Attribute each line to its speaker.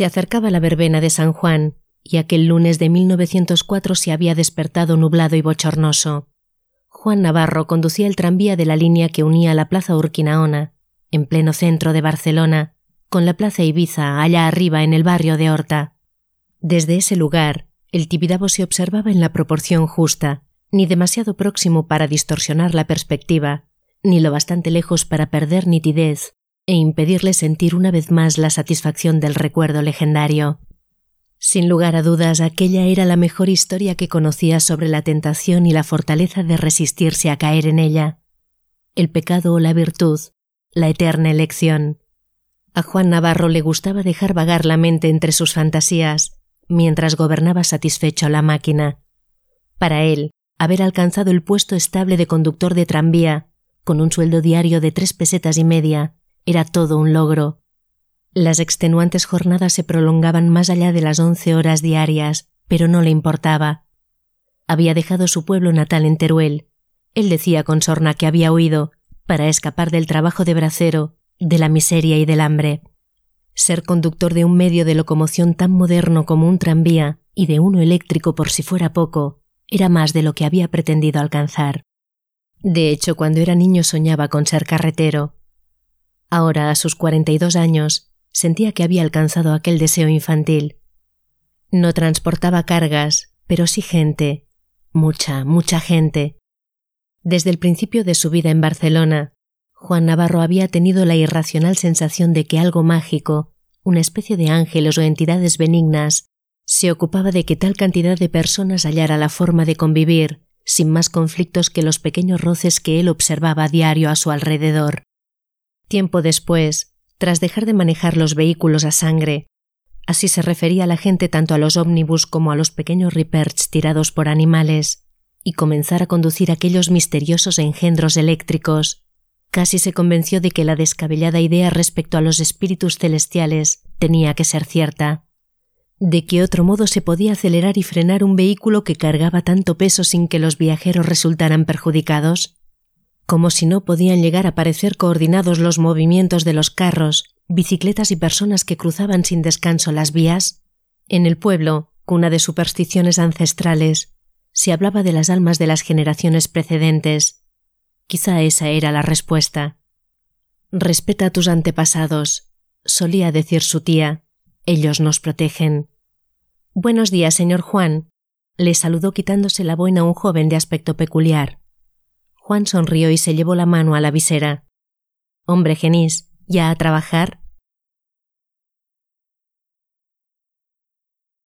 Speaker 1: Se acercaba la verbena de San Juan, y aquel lunes de 1904 se había despertado nublado y bochornoso. Juan Navarro conducía el tranvía de la línea que unía la plaza Urquinaona, en pleno centro de Barcelona, con la plaza Ibiza allá arriba en el barrio de Horta. Desde ese lugar, el Tibidabo se observaba en la proporción justa, ni demasiado próximo para distorsionar la perspectiva, ni lo bastante lejos para perder nitidez e impedirle sentir una vez más la satisfacción del recuerdo legendario. Sin lugar a dudas, aquella era la mejor historia que conocía sobre la tentación y la fortaleza de resistirse a caer en ella. El pecado o la virtud, la eterna elección. A Juan Navarro le gustaba dejar vagar la mente entre sus fantasías, mientras gobernaba satisfecho la máquina. Para él, haber alcanzado el puesto estable de conductor de tranvía, con un sueldo diario de 3,5 pesetas, era todo un logro. Las extenuantes jornadas se prolongaban más allá de las 11 horas diarias, pero no le importaba. Había dejado su pueblo natal en Teruel. Él decía con sorna que había huido, para escapar del trabajo de bracero, de la miseria y del hambre. Ser conductor de un medio de locomoción tan moderno como un tranvía, y de uno eléctrico por si fuera poco, era más de lo que había pretendido alcanzar. De hecho, cuando era niño soñaba con ser carretero. Ahora, a sus 42 años, sentía que había alcanzado aquel deseo infantil. No transportaba cargas, pero sí gente, mucha gente. Desde el principio de su vida en Barcelona, Juan Navarro había tenido la irracional sensación de que algo mágico, una especie de ángeles o entidades benignas, se ocupaba de que tal cantidad de personas hallara la forma de convivir, sin más conflictos que los pequeños roces que él observaba a diario a su alrededor. Tiempo después, tras dejar de manejar los vehículos a sangre, así se refería la gente tanto a los ómnibus como a los pequeños riperts tirados por animales, y comenzar a conducir aquellos misteriosos engendros eléctricos, casi se convenció de que la descabellada idea respecto a los espíritus celestiales tenía que ser cierta. ¿De qué otro modo se podía acelerar y frenar un vehículo que cargaba tanto peso sin que los viajeros resultaran perjudicados? Como si no podían llegar a parecer coordinados los movimientos de los carros, bicicletas y personas que cruzaban sin descanso las vías. En el pueblo, cuna de supersticiones ancestrales, se hablaba de las almas de las generaciones precedentes. Quizá esa era la respuesta. «Respeta a tus antepasados», solía decir su tía. «Ellos nos protegen». «Buenos días, señor Juan», le saludó quitándose la boina un joven de aspecto peculiar. Juan sonrió y se llevó la mano a la visera. «Hombre, Genís, ¿ya a trabajar?»